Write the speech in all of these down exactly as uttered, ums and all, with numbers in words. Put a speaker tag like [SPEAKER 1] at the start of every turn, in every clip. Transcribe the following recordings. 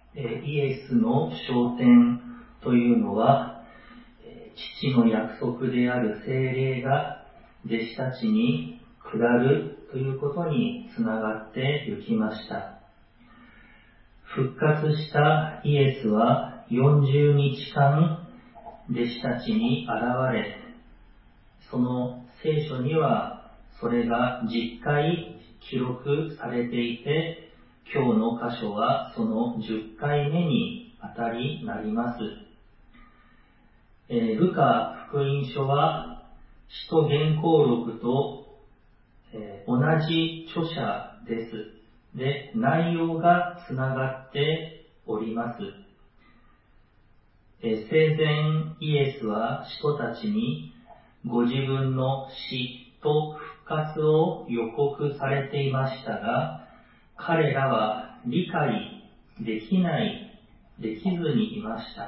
[SPEAKER 1] イエスの昇天というのは、父の約束である聖霊が弟子たちに下るということにつながってゆきました。復活したイエスはよんじゅうにちかん弟子たちに現れ、その聖書にはそれがじゅっかい記録されていて、今日の箇所はそのじゅっかいめにあたりなります。えー、ルカ福音書は使徒原稿録と、えー、同じ著者です。で、内容がつながっております。えー、生前イエスは使徒たちにご自分の死と復活を予告されていましたが、彼らは理解できない、できずにいました。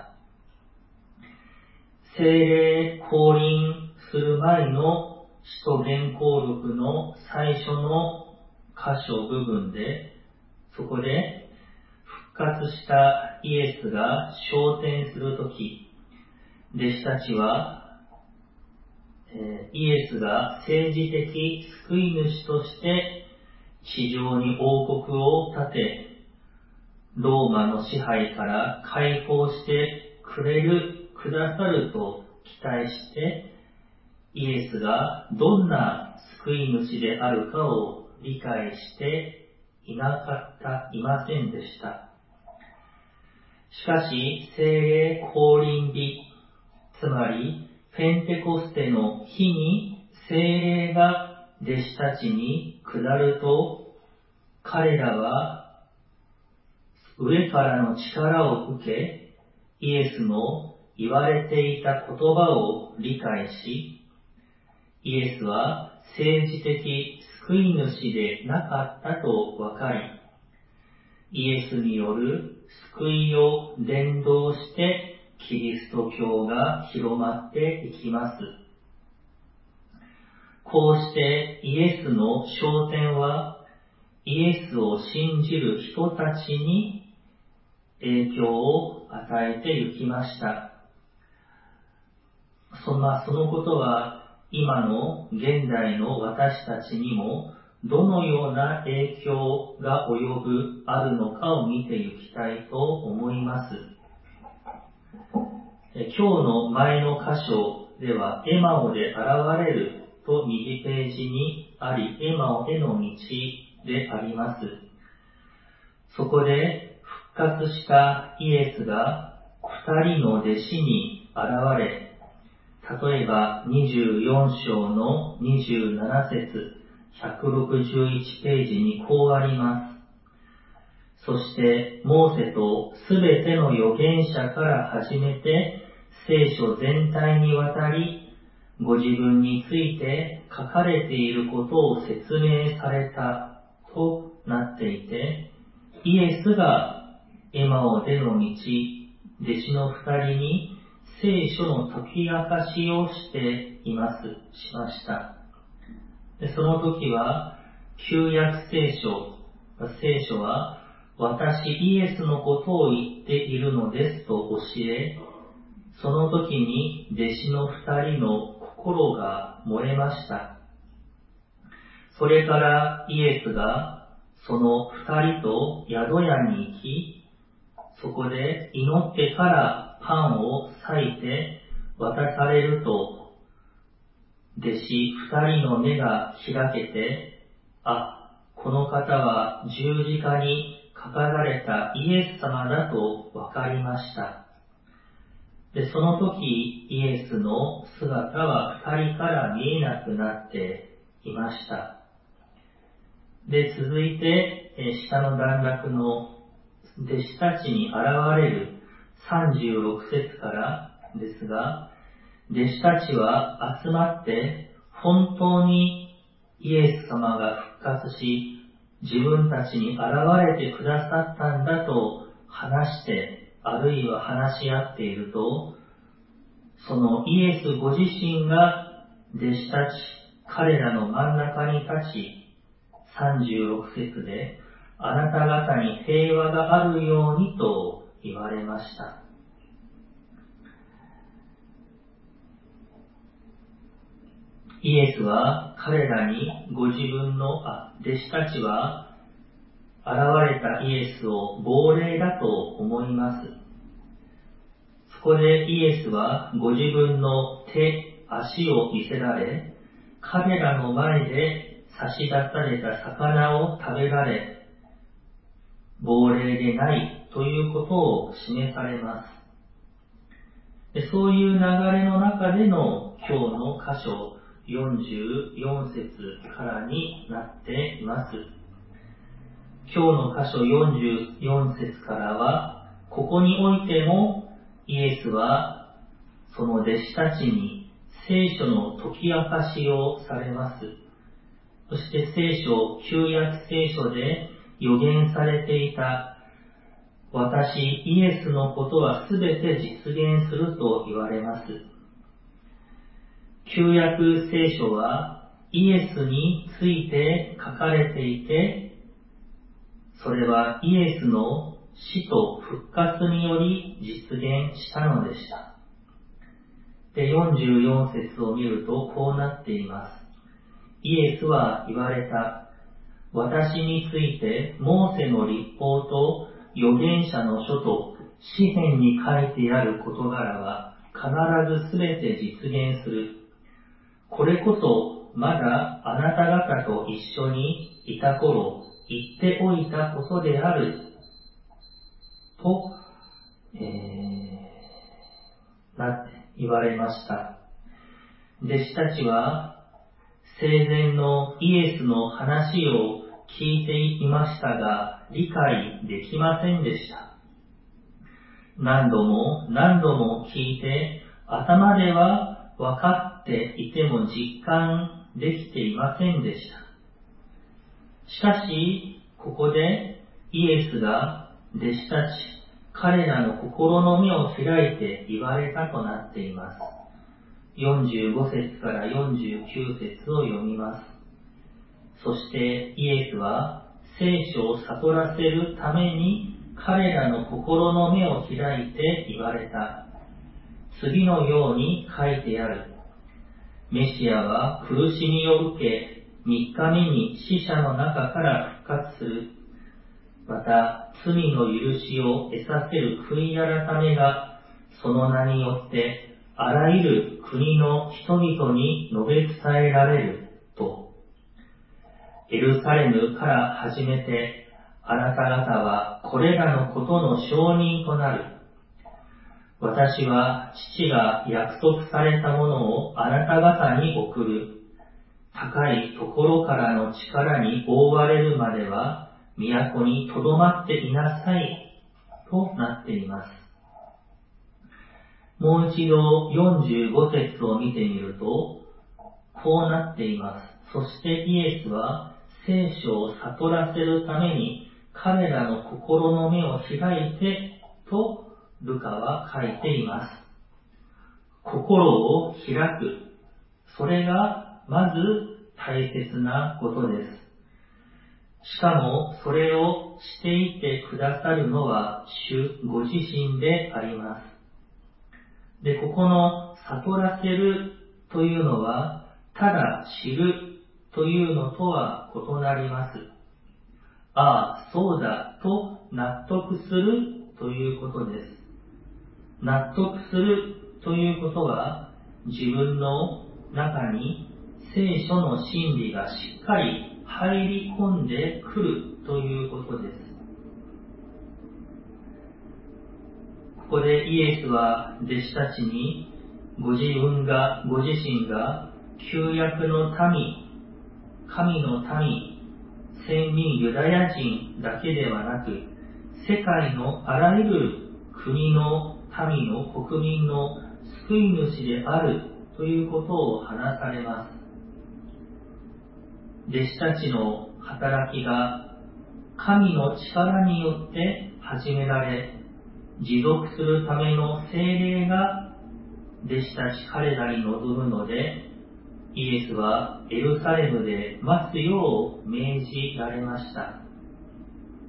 [SPEAKER 1] 聖霊降臨する前の使徒原稿録の最初の箇所部分で、そこで復活したイエスが昇天するとき、弟子たちは、えー、イエスが政治的救い主として地上に王国を建て、ローマの支配から解放してくれる、くださると期待して、イエスがどんな救い主であるかを理解していなかった、いませんでした。しかし、聖霊降臨日、つまりペンテコステの日に聖霊が弟子たちに下ると、彼らは上からの力を受け、イエスの言われていた言葉を理解し、イエスは政治的救い主でなかったと分かり、イエスによる救いを伝道してキリスト教が広まっていきます。こうしてイエスの昇天はイエスを信じる人たちに影響を与えてゆきました。そんな、そのことは今の現代の私たちにもどのような影響が及ぶ、あるのかを見ていきたいと思います。今日の前の箇所では、エマオで現れると右ページにあり、エマオへの道であります。そこで復活したイエスが二人の弟子に現れ、例えばにじゅうよん章のにじゅうなな節、ひゃくろくじゅういちページにこうあります。そしてモーセとすべての預言者から始めて聖書全体にわたり、ご自分について書かれていることを説明されたとなっていて、イエスがエマオでの道、弟子の二人に聖書の解き明かしをしています、しました。で、その時は、旧約聖書、聖書は、私イエスのことを言っているのですと教え、その時に弟子の二人の心が燃えました。それからイエスがその二人と宿屋に行き、そこで祈ってからパンを裂いて渡されると、弟子二人の目が開けて、あ、この方は十字架にかかられたイエス様だと分かりました。で、その時イエスの姿は二人から見えなくなっていました。で、続いて下の段落の弟子たちに現れるさんじゅうろく節からですが、弟子たちは集まって本当にイエス様が復活し、自分たちに現れてくださったんだと話して、あるいは話し合っていると、そのイエスご自身が弟子たち、彼らの真ん中に立ち、さんじゅうろく節で、 あなた方に平和があるようにと言われました。イエスは彼らにご自分のあ弟子たちは現れたイエスを亡霊だと思います。そこでイエスはご自分の手、足を見せられ、彼らの前で差し出された魚を食べられ、亡霊でないということを示されます。でそういう流れの中での今日の箇所よんじゅうよん節からになっています。今日の箇所よんじゅうよん節からは、ここにおいてもイエスはその弟子たちに聖書の解き明かしをされます。そして聖書、旧約聖書で予言されていた私イエスのことはすべて実現すると言われます。旧約聖書はイエスについて書かれていて、それはイエスの死と復活により実現したのでした。で、よんじゅうよん節を見るとこうなっています。イエスは言われた。私についてモーセの律法と預言者の書と詩篇に書いてある事柄は必ずすべて実現する。これこそまだあなた方と一緒にいた頃言っておいたことであると、えー、なって言われました。弟子たちは生前のイエスの話を聞いていましたが理解できませんでした。何度も何度も聞いて頭では分かっていても実感できていませんでした。しかし、ここでイエスが弟子たち、彼らの心の目を開いて言われたとなっています。よんじゅうご節からよんじゅうきゅう節を読みます。そしてイエスは聖書を悟らせるために彼らの心の目を開いて言われた。次のように書いてある。メシアは苦しみを受け、三日目に死者の中から復活する。また、罪の許しを得させる悔い改めが、その名によって、あらゆる国の人々に述べ伝えられると。エルサレムから始めて、あなた方はこれらのことの証人となる。私は父が約束されたものをあなた方に送る。高いところからの力に覆われるまでは、都に留まっていなさい、となっています。もう一度よんじゅうご節を見てみると、こうなっています。そしてイエスは聖書を悟らせるために彼らの心の目を開いて、とルカは書いています。心を開く。それがまず大切なことです。しかもそれをしていてくださるのは主ご自身であります。で、ここの悟らせるというのは、ただ知るというのとは異なります。ああ、そうだと納得するということです。納得するということは、自分の中に聖書の真理がしっかり入り込んでくるということです。ここでイエスは弟子たちに、ご自分が、ご自身が旧約の民、神の民、先民ユダヤ人だけではなく、世界のあらゆる国の民の国民の救い主であるということを話されます。弟子たちの働きが神の力によって始められ、持続するための聖霊が弟子たち彼らに臨むので、イエスはエルサレムで待つよう命じられました。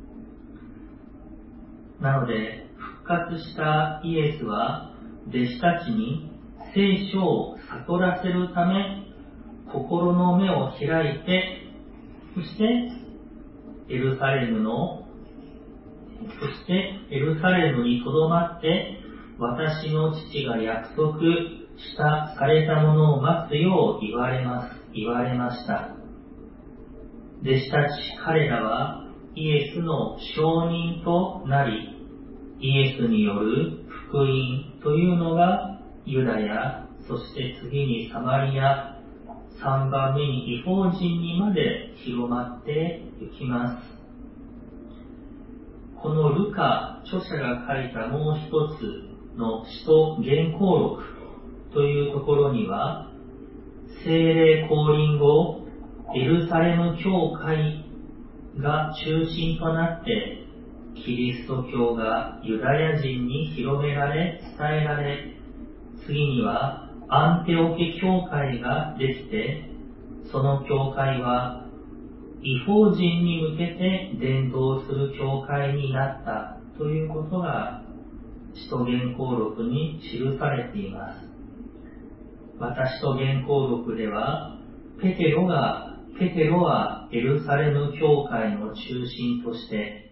[SPEAKER 1] なので、復活したイエスは、弟子たちに聖書を悟らせるため、心の目を開いて、そして、エルサレムの、そしてエルサレムに留まって、私の父が約束したされたものを待つよう言われます、言われました。弟子たち彼らはイエスの証人となり、イエスによる福音というのがユダヤ、そして次にサマリア、さんばんめに異邦人にまで広まっていきます。このルカ著者が書いたもう一つの使徒原稿録というところには、聖霊降臨後、エルサレム教会が中心となって、キリスト教がユダヤ人に広められ、伝えられ、次にはアンテオケ教会ができて、その教会は異邦人に向けて伝道する教会になったということが使徒原稿録に記されています。また使徒原稿録では、ペテロが、ペテロはエルサレム教会の中心として、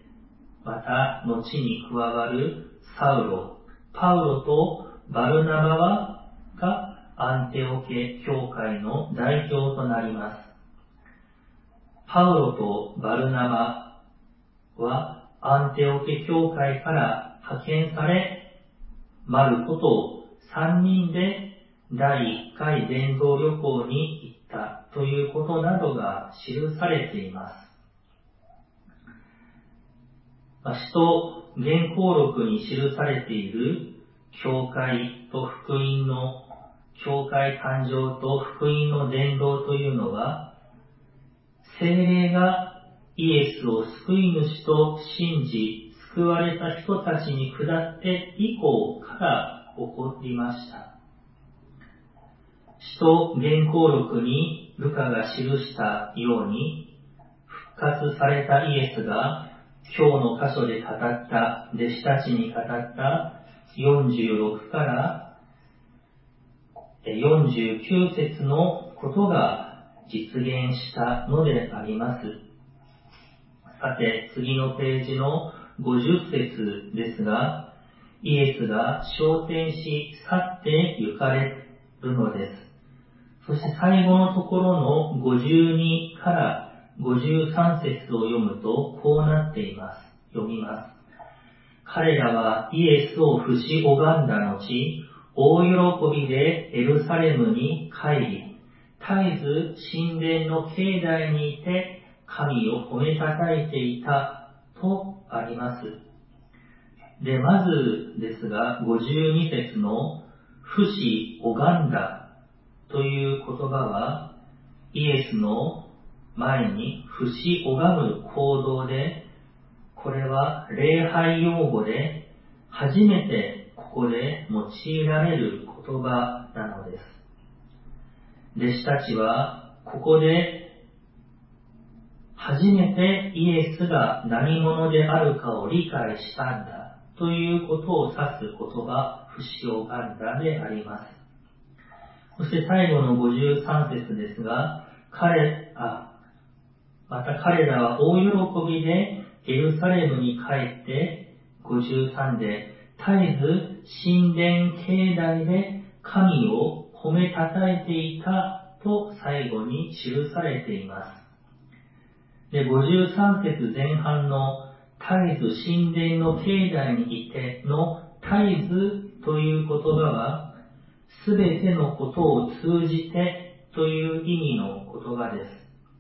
[SPEAKER 1] また後に加わるサウロ、パウロとバルナバはがアンテオケ教会の代表となります。パウロとバルナバはアンテオケ教会から派遣され、マルコとさんにんでだいいっかい伝道旅行に行ったということなどが記されています。使徒原稿録に記されている教会と福音の、教会誕生と福音の伝道というのは、聖霊がイエスを救い主と信じ、救われた人たちに下って以降から起こりました。使徒原稿録にルカが記したように、復活されたイエスが今日の箇所で語った、弟子たちに語ったよんじゅうろくからよんじゅうきゅう節のことが実現したのであります。さて、次のページのごじゅっ節ですが、イエスが昇天し去って行かれるのです。そして最後のところのごじゅうにからごじゅうさん節を読むとこうなっています。読みます。彼らはイエスを不し拝んだ後、大喜びでエルサレムに帰り、絶えず神殿の境内にいて神を褒めたたえていたとあります。で、まずですが、ごじゅうに節の不し拝んだという言葉は、イエスの前に不し拝む行動で、これは礼拝用語で初めてここで用いられる言葉なのです。弟子たちはここで初めてイエスが何者であるかを理解したんだということを指す言葉、不し拝んだであります。そして最後のごじゅうさん節ですが、彼、あ、また彼らは大喜びでエルサレムに帰って、ごじゅうさんで、絶えず神殿境内で神を褒めたたえていたと最後に記されています。で、ごじゅうさん節前半の絶えず神殿の境内にいての絶えずという言葉は、すべてのことを通じてという意味の言葉です。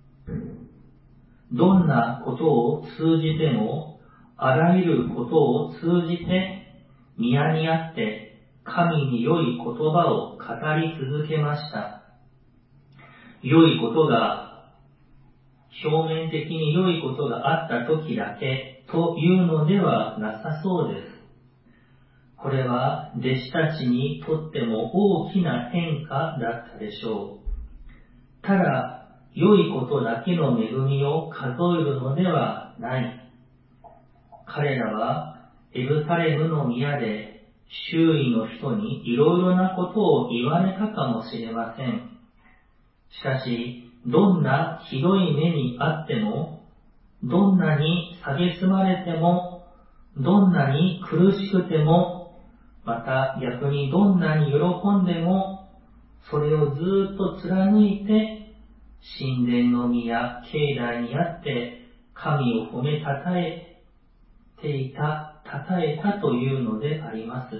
[SPEAKER 1] どんなことを通じても、あらゆることを通じて、宮にあって神に良い言葉を語り続けました。良いことが、表面的に良いことがあった時だけというのではなさそうです。これは弟子たちにとっても大きな変化だったでしょう。ただ、良いことだけの恵みを数えるのではない。彼らはエルサレムの宮で周囲の人にいろいろなことを言われたかもしれません。しかし、どんなひどい目にあっても、どんなに蔑まれても、どんなに苦しくても、また逆にどんなに喜んでも、それをずっと貫いて、神殿の宮、境内にあって、神を褒めたたえていた、たたえたというのであります。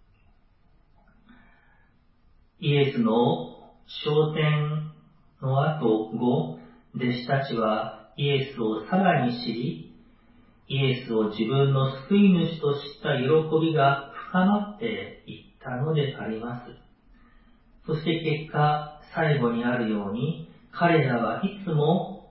[SPEAKER 1] イエスの昇天の後後、弟子たちはイエスをさらに知り、イエスを自分の救い主と知った喜びが深まっていったのであります。そして結果、最後にあるように、彼らはいつも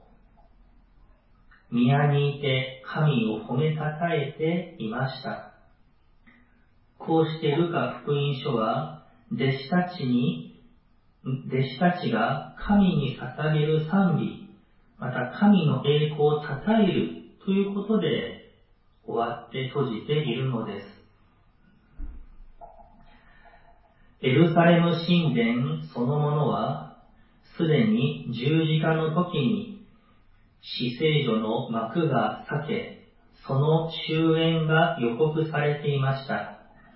[SPEAKER 1] 宮にいて神を褒めたたえていました。こうしてルカ福音書は、弟子たちに、弟子たちが神に捧げる賛美、また神の栄光を称えるということで終わって閉じているのです。エルサレム神殿そのものは、すでに十字架の時に死聖所の幕が裂け、その終焉が予告されていました。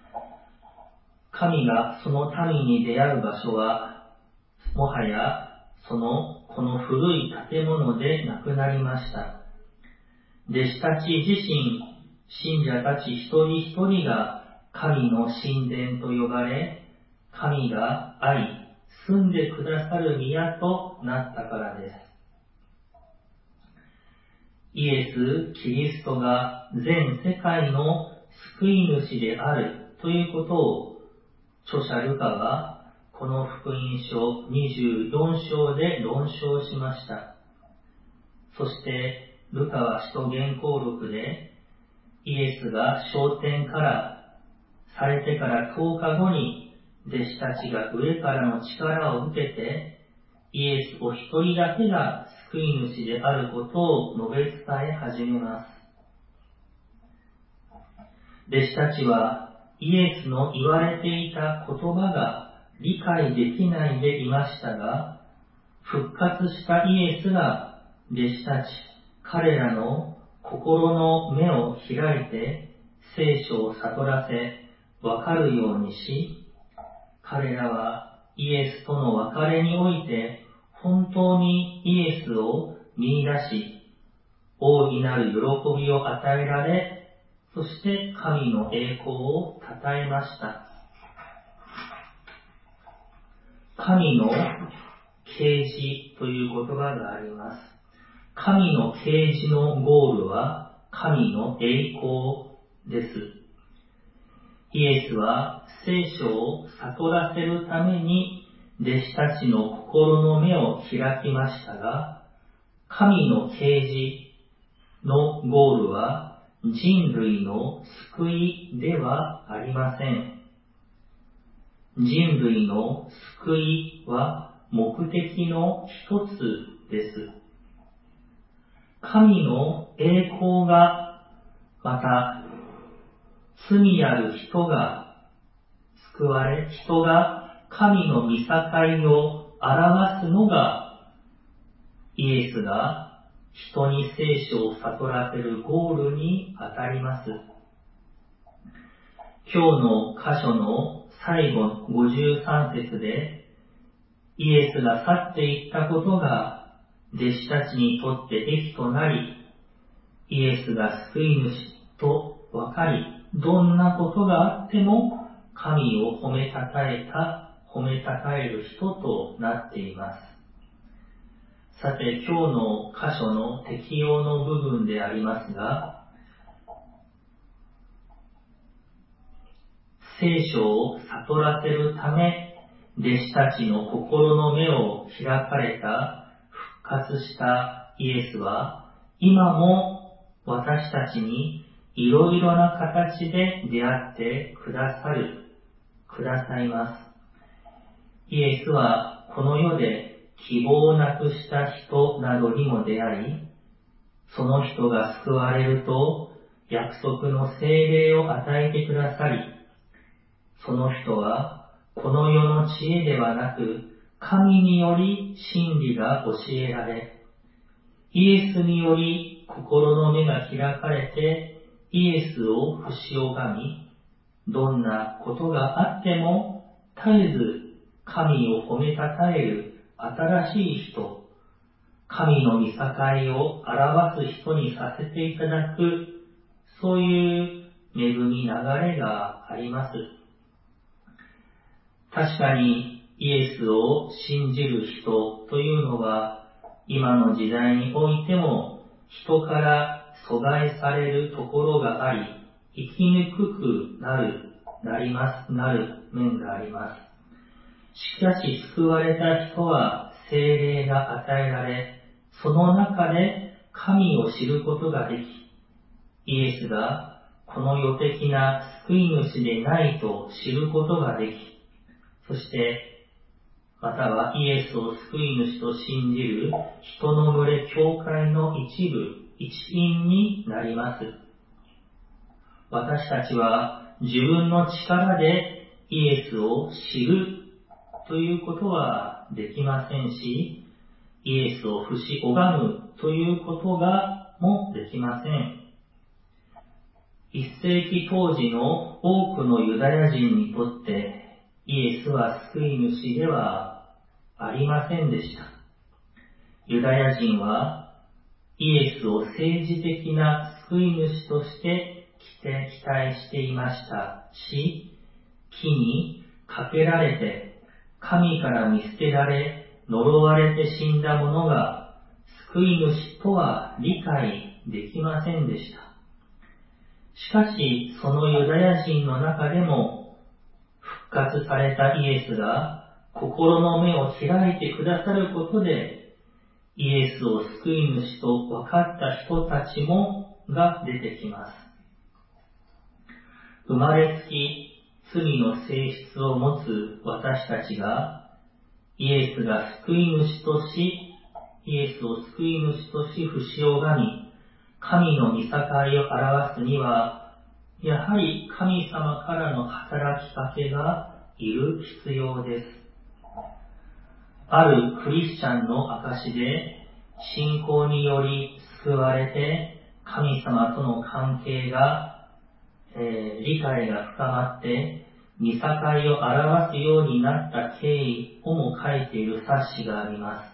[SPEAKER 1] 神がその民に出会う場所は、もはやそのこの古い建物でなくなりました。弟子たち自身、信者たち一人一人が神の神殿と呼ばれ、神が愛、住んでくださる宮となったからです。イエス・キリストが全世界の救い主であるということを、著者ルカはこの福音書にじゅうよん章で論証しました。そしてルカは使徒原稿録で、イエスが昇天からされてからとおかごに弟子たちが上からの力を受けて、イエスお一人だけが救い主であることを述べ伝え始めます。弟子たちはイエスの言われていた言葉が理解できないでいましたが、復活したイエスが弟子たち、彼らの心の目を開いて聖書を悟らせ、わかるようにし、彼らはイエスとの別れにおいて本当にイエスを見出し、大いなる喜びを与えられ、そして神の栄光を称えました。神の啓示という言葉があります。神の啓示のゴールは神の栄光です。イエスは聖書を悟らせるために弟子たちの心の目を開きましたが、神の啓示のゴールは人類の救いではありません。人類の救いは目的の一つです。神の栄光が、また罪ある人が救われ、人が神の御境を表すのが、イエスが人に聖書を悟らせるゴールにあたります。今日の箇所の最後ごじゅうさん節で、イエスが去っていったことが弟子たちにとって益となり、イエスが救い主と分かり、どんなことがあっても神を褒めたたえた、褒めたたえる人となっています。さて、今日の箇所の適用の部分でありますが、聖書を悟らせるため、弟子たちの心の目を開かれた、復活したイエスは、今も私たちにいろいろな形で出会ってくださる、くださいます。イエスはこの世で希望をなくした人などにも出会い、その人が救われると、 約束の聖霊を与えてくださり、その人はこの世の知恵ではなく、神により真理が教えられ、イエスにより心の目が開かれて、イエスを不死拝み、どんなことがあっても絶えず神を褒めたたえる新しい人、神の御境を表す人にさせていただく、そういう恵み流れがあります。確かにイエスを信じる人というのは、今の時代においても人から阻害されるところがあり、生きにくくなる、なります、なる面があります。しかし救われた人は聖霊が与えられ、その中で神を知ることができ、イエスがこの世的な救い主でないと知ることができ、そしてまたはイエスを救い主と信じる人の群れ教会の一部、一員になります。私たちは自分の力でイエスを知るということはできませんし、イエスを不死拝むということがもできません。一世紀当時の多くのユダヤ人にとってイエスは救い主ではありませんでした。ユダヤ人はイエスを政治的な救い主として期待していましたし、木にかけられて神から見捨てられ呪われて死んだ者が救い主とは理解できませんでした。しかしそのユダヤ人の中でも復活されたイエスが心の目を開いてくださることで、イエスを救い主と分かった人たちもが出てきます。生まれつき罪の性質を持つ私たちが、イエスが救い主とし、イエスを救い主とし不死を拝み、神の御境を表すには、やはり神様からの働きかけがいる必要です。あるクリスチャンの証で、信仰により救われて、神様との関係が、えー、理解が深まって、御境を表すようになった経緯をも書いている冊子があります。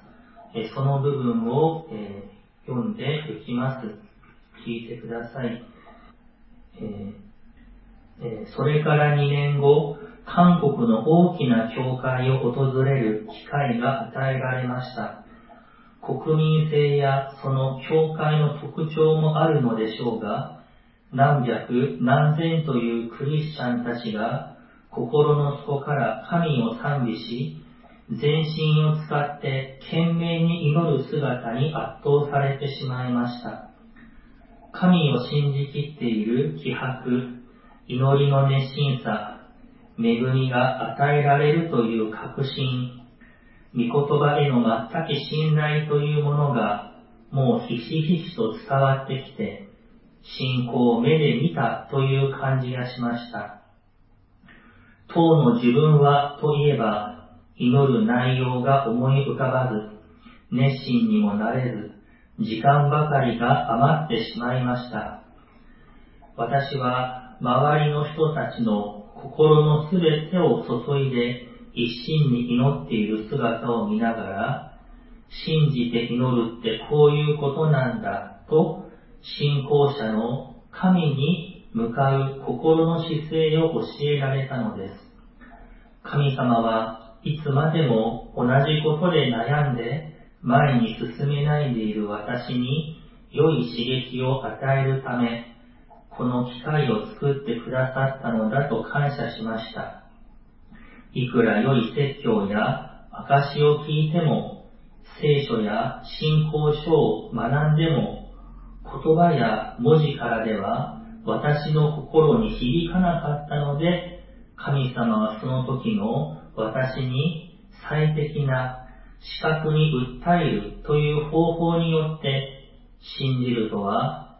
[SPEAKER 1] えー、その部分を、えー、読んでいきます。聞いてください。えーえー、それからにねんご、韓国の大きな教会を訪れる機会が与えられました。国民性やその教会の特徴もあるのでしょうが、何百何千というクリスチャンたちが心の底から神を賛美し、全身を使って懸命に祈る姿に圧倒されてしまいました。神を信じきっている気迫、祈りの熱心さ、恵みが与えられるという確信、御言葉への全く信頼というものがもうひしひしと伝わってきて、信仰を目で見たという感じがしました。当の自分はといえば、祈る内容が思い浮かばず、熱心にもなれず、時間ばかりが余ってしまいました。私は周りの人たちの心のすべてを注いで一心に祈っている姿を見ながら、信じて祈るってこういうことなんだと、信仰者の神に向かう心の姿勢を教えられたのです。神様はいつまでも同じことで悩んで前に進めないでいる私に良い刺激を与えるため、この機会を作ってくださったのだと感謝しました。いくら良い説教や証を聞いても、聖書や信仰書を学んでも、言葉や文字からでは私の心に響かなかったので、神様はその時の私に最適な視覚に訴えるという方法によって、信じるとは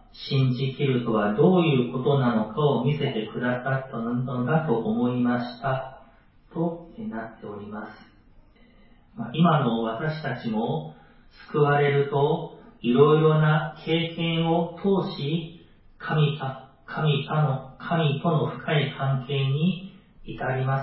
[SPEAKER 1] 信じきるとはどういうことなのかを見せてくださったのだと思いましたとなっております。まあ、今の私たちも救われるといろいろな経験を通し神か神かの神との深い関係に至ります。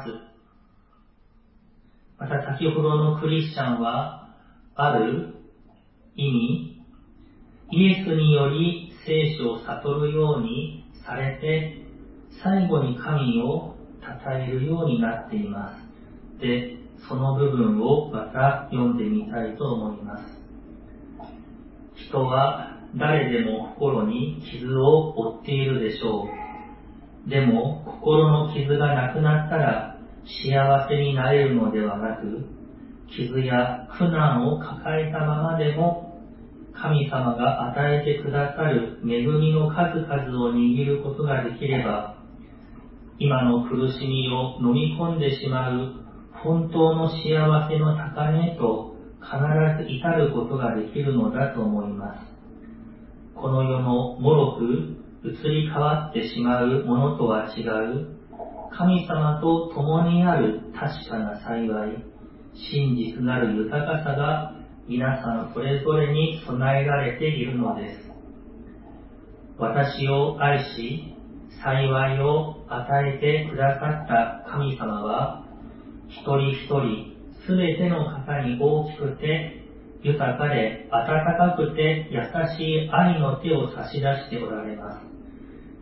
[SPEAKER 1] また先ほどのクリスチャンはある意味イエスにより聖書を悟るようにされて最後に神を称えるようになっています。で、その部分をまた読んでみたいと思います。人は誰でも心に傷を負っているでしょう。でも心の傷がなくなったら幸せになれるのではなく、傷や苦難を抱えたままでも神様が与えてくださる恵みの数々を握ることができれば、今の苦しみを飲み込んでしまう本当の幸せの高値へと必ず至ることができるのだと思います。この世の脆く移り変わってしまうものとは違う、神様と共にある確かな幸い、真実なる豊かさが皆さんそれぞれに備えられているのです。私を愛し、幸いを与えてくださった神様は、一人一人すべての方に大きくて、豊かで温かくて優しい愛の手を差し出しておられます。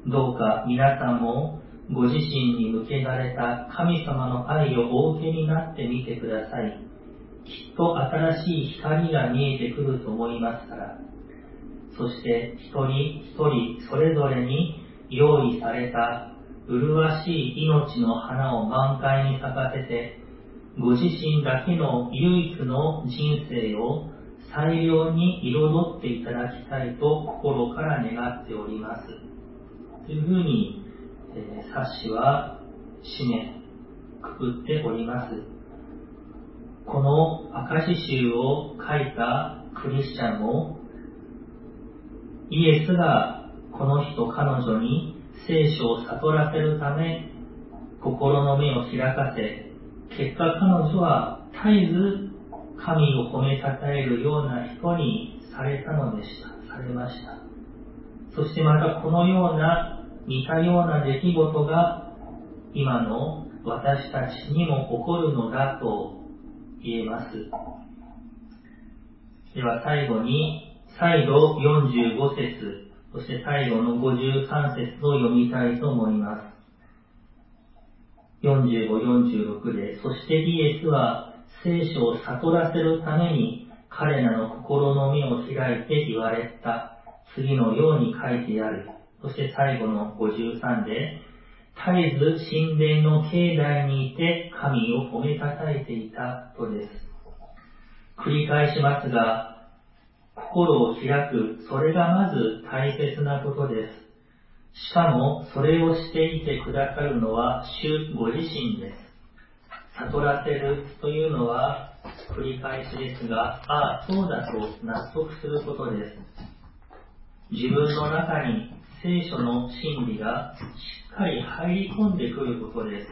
[SPEAKER 1] どうか皆さんもご自身に向けられた神様の愛をお受けになってみてください。きっと新しい光が見えてくると思いますから。そして一人一人それぞれに用意された麗しい命の花を満開に咲かせて、ご自身だけの唯一の人生を最良に彩っていただきたいと心から願っております。というふうに、えー、冊子は締めくくっております。この証集を書いたクリスチャンも、イエスがこの人彼女に聖書を悟らせるため心の目を開かせ、結果彼女は絶えず神を褒めたたえるような人にされたのでした、されました。そしてまたこのような似たような出来事が今の私たちにも起こるのだと言えます。では最後に再度よんじゅうご節、そして最後のごじゅうさん節を読みたいと思います。よんじゅうご、よんじゅうろくで、そしてイエスは聖書を悟らせるために彼らの心の目を開いて言われた。次のように書いてある。そして最後のごじゅうさんで、絶えず神殿の境内にいて神を褒めたたえていたとです。繰り返しますが、心を開く、それがまず大切なことです。しかも、それをしていてくださるのは主ご自身です。悟らせるというのは、繰り返しですが、ああ、そうだと納得することです。自分の中に聖書の真理がしっかり入り込んでくることです。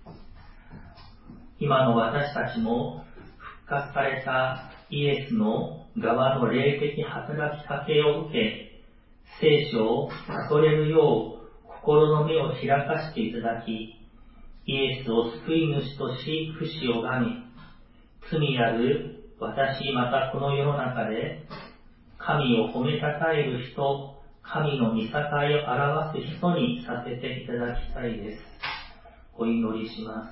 [SPEAKER 1] 今の私たちも復活されたイエスの側の霊的働きかけを受け、聖書を悟れるよう心の目を開かしていただき、イエスを救い主とし、不死をがみ、罪ある私またこの世の中で神を褒めたたえる人、神の御境を表す人にさせていただきたいです。お祈りします。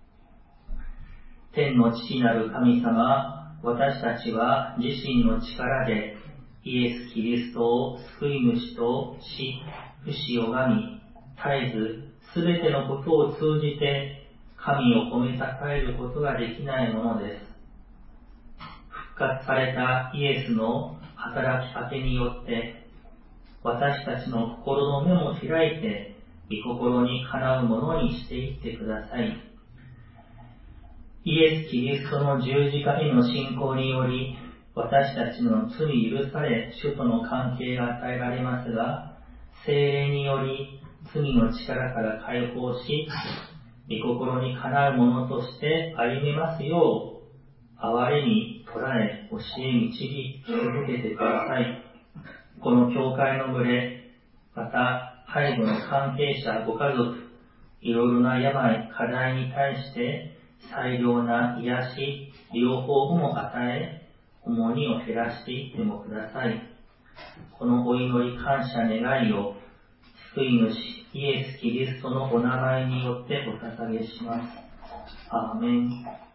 [SPEAKER 1] 天の父なる神様、私たちは自身の力でイエス・キリストを救い主とし、不死をがみ、絶えずすべてのことを通じて神を褒めたたえることができないものです。復活されたイエスの働きかけによって私たちの心の目も開いて御心にかなうものにしていってください。イエス・キリストの十字架への信仰により私たちの罪許され、主との関係が与えられますが、聖霊により罪の力から解放し、御心にかなうものとして歩めますよう、憐れに捉え、教え導き続けてください。この教会の群れ、また背後の関係者、ご家族、いろいろな病、課題に対して最良な癒し、療法も与え、重荷を減らしていってもください。このお祈り感謝願いを、救い主イエス・キリストのお名前によってお捧げします。アーメン。